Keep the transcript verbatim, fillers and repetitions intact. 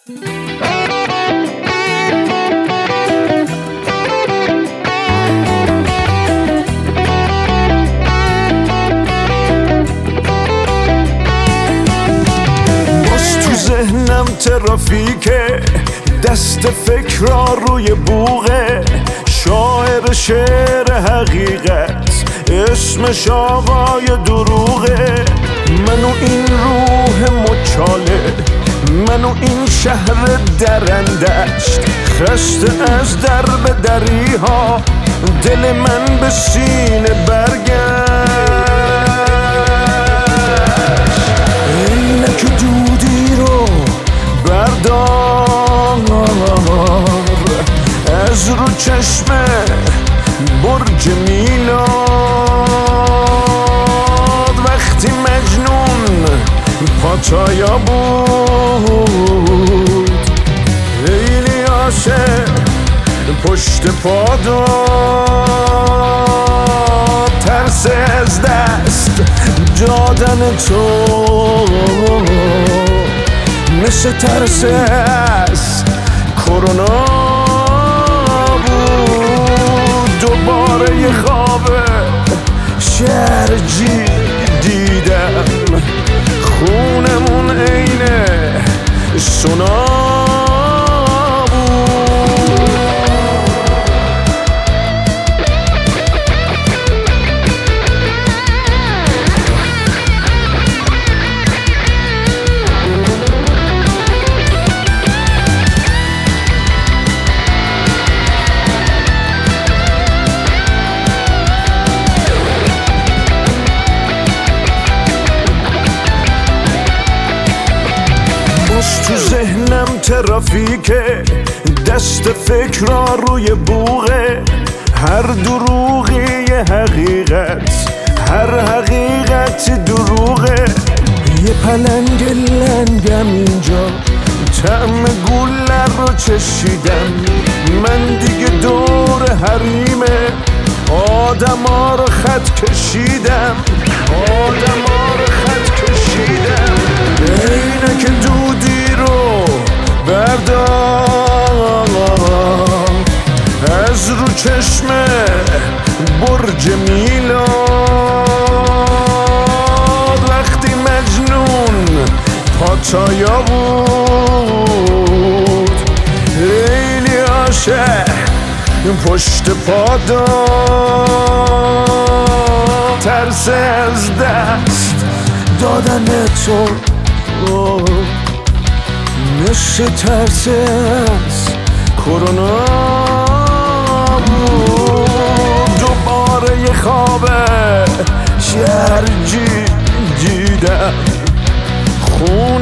ذهنم ترافیکه، دست فکرها روی بوغه، شاعر شعر حقیقت اسمش آقای دروغه. منو این روح مچاله، منو این شهر درندشت، خسته از در به دری ها، دل من به سینه برگشت. اینک دودی رو بردار از رو چشم برج میلاد، وقتی مجنون پاتایا بود، خیلی عاشق پشت پا داد، ترس از دست دادن تو مثل ترس از کرونا بود. دوباره یه خواب شرجی دیدم، خونمون عین سونا تو ذهنم ترافیکه، دست فکرها روی بوغه، هر دروغی یه حقیقت، هر حقیقت دروغه. یه پلنگ لنگم اینجا، طعم گوله رو چشیدم، من دیگه دور حریمه آدما رو خط کشیدم، آدما رو خط کشیدم. اینه که دودی رو بردار از رو چشم برج میلاد، وقتی مجنون پاتایا بود، خیلی عاشق پشت پا داد، ترس از دست دادن تو مثل ترس از کرونا بود. دوباره یه خواب شرجی دیدم، خون